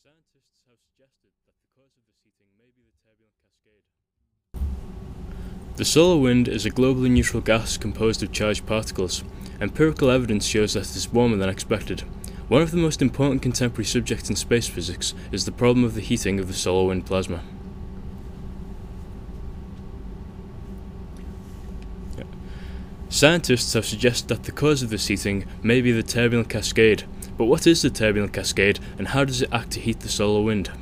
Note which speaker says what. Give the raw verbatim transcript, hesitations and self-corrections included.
Speaker 1: Scientists have suggested that the cause of this heating may be the turbulent cascade. The solar wind is a globally neutral gas composed of charged particles. Empirical evidence shows that it is warmer than expected. One of the most important contemporary subjects in space physics is the problem of the heating of the solar wind plasma. Scientists have suggested that the cause of this heating may be the turbulent cascade. But what is the turbulent cascade, and how does it act to heat the solar wind?